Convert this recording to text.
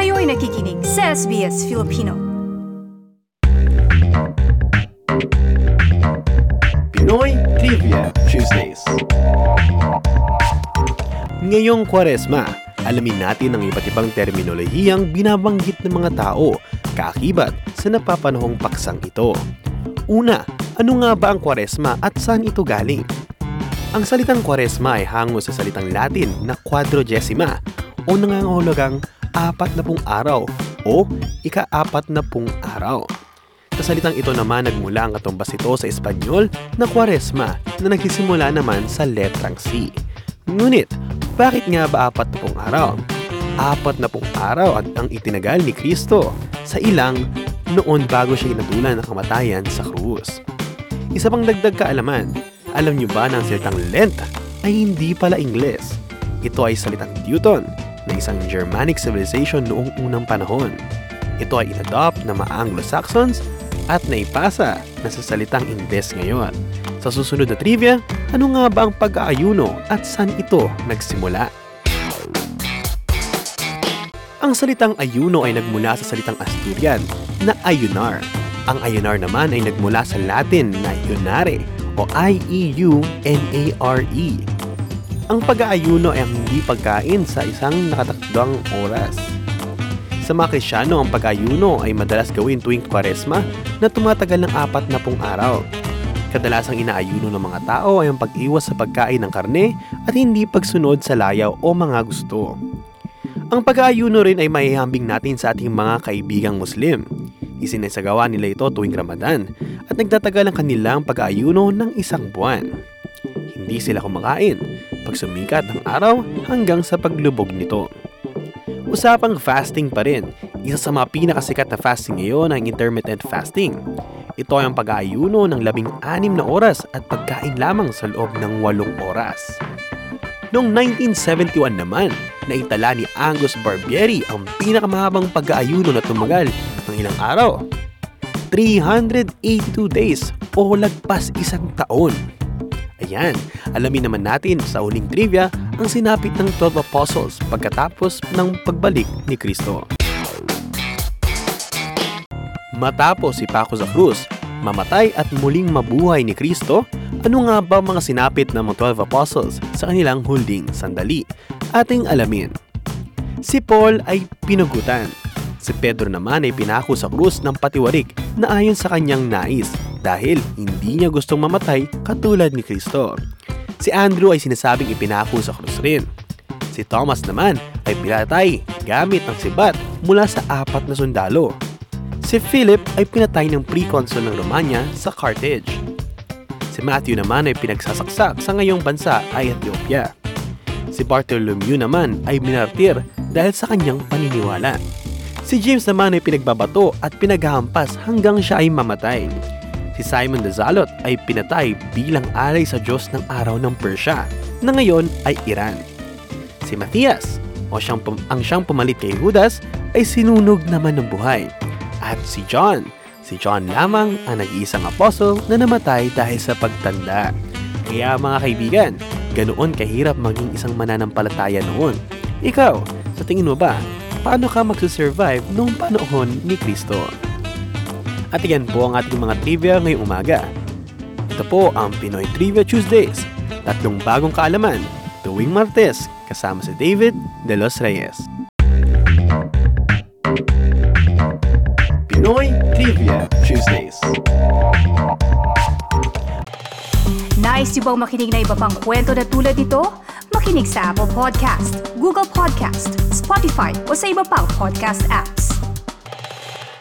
Kayo'y nakikinig sa SBS Filipino. Pinoy Trivia Tuesdays. Ngayong Kwaresma, alamin natin ang iba't ibang terminolohiyang binabanggit ng mga tao kaakibat sa napapanahong paksang ito. Una, ano nga ba ang Kwaresma at saan ito galing? Ang salitang Kwaresma ay hango sa salitang Latin na quadragesima o nangangahulugang 40 araw o ika-40 araw. Sa salitang ito naman nagmula ang katumbas ito sa Espanyol na Kwaresma na nagsisimula naman sa letrang C. Ngunit, bakit nga ba 40 araw? 40 araw at ang itinagal ni Kristo sa ilang noon bago siya inatulan ng kamatayan sa krus. Isa pang dagdag kaalaman, alam niyo ba na ang salitang Lent ay hindi pala Ingles? Ito ay salitang Teuton na isang Germanic civilization noong unang panahon. Ito ay inadopt ng mga Anglo-Saxons at naipasa na sa salitang Ingles ngayon. Sa susunod na trivia, ano nga ba ang pag-aayuno at saan ito nagsimula? Ang salitang ayuno ay nagmula sa salitang Asturian na ayunar. Ang ayunar naman ay nagmula sa Latin na iunare o I-E-U-N-A-R-E. Ang pag-aayuno ay ang hindi pagkain sa isang nakatakdang oras. Sa mga Kristyano, ang pag-aayuno ay madalas gawin tuwing Kwaresma na tumatagal ng 40 araw. Kadalasang inaayuno ng mga tao ay ang pag-iwas sa pagkain ng karne at hindi pagsunod sa layaw o mga gusto. Ang pag-aayuno rin ay maihambing natin sa ating mga kaibigang Muslim. Isinasagawa nila ito tuwing Ramadan at nagtatagal ang kanilang pag-aayuno ng 1 buwan. Hindi sila kumakain pag sumikat ang araw hanggang sa paglubog nito. Usapang fasting pa rin. Isa sa mga pinakasikat na fasting ngayon ang intermittent fasting. Ito ay ang pag-aayuno ng 16 na oras at pagkain lamang sa loob ng 8 oras. Noong 1971 naman, naitala ni Angus Barbieri ang pinakamahabang pag-aayuno na tumagal ng ilang araw. 382 days o lagpas 1 taon. Ayan, alamin naman natin sa uling trivia ang sinapit ng 12 Apostles pagkatapos ng pagbalik ni Kristo. Matapos ipako sa krus, mamatay at muling mabuhay ni Kristo, ano nga ba mga sinapit ng mga 12 Apostles sa kanilang huling sandali? Ating alamin. Si Paul ay pinugutan. Si Pedro naman ay pinako sa krus ng patiwarik na ayon sa kanyang nais dahil hindi niya gustong mamatay katulad ni Kristo. Si Andrew ay sinasabing ipinako sa krus rin. Si Thomas naman ay pinatay gamit ang sibat mula sa 4 na sundalo. Si Philip ay pinatay ng pre-consul ng Romanya sa Carthage. Si Matthew naman ay pinagsasaksak sa ngayong bansa ay Ethiopia. Si Bartholomew naman ay minartir dahil sa kanyang paniniwala. Si James naman ay pinagbabato at pinaghahampas hanggang siya ay mamatay. Si Simon the Zealot ay pinatay bilang alay sa Diyos ng araw ng Persia na ngayon ay Iran. Si Matthias o ang siyang pumalit kay Judas ay sinunog naman ng buhay. At si John lamang ang nag-iisang apostol na namatay dahil sa pagtanda. Kaya mga kaibigan, ganoon kahirap maging isang mananampalataya noon. Ikaw, sa tingin mo ba, paano ka magsusurvive noong panahon ni Kristo? At yan po ang ating mga trivia ngayong umaga. Ito po ang Pinoy Trivia Tuesdays. 3 bagong kaalaman tuwing Martes kasama si David De Los Reyes. Pinoy Trivia Tuesdays. Nice yung bang makinig na iba pang kwento na tulad ito? Makinig sa Apple Podcast, Google Podcast, Spotify o sa iba pang podcast apps.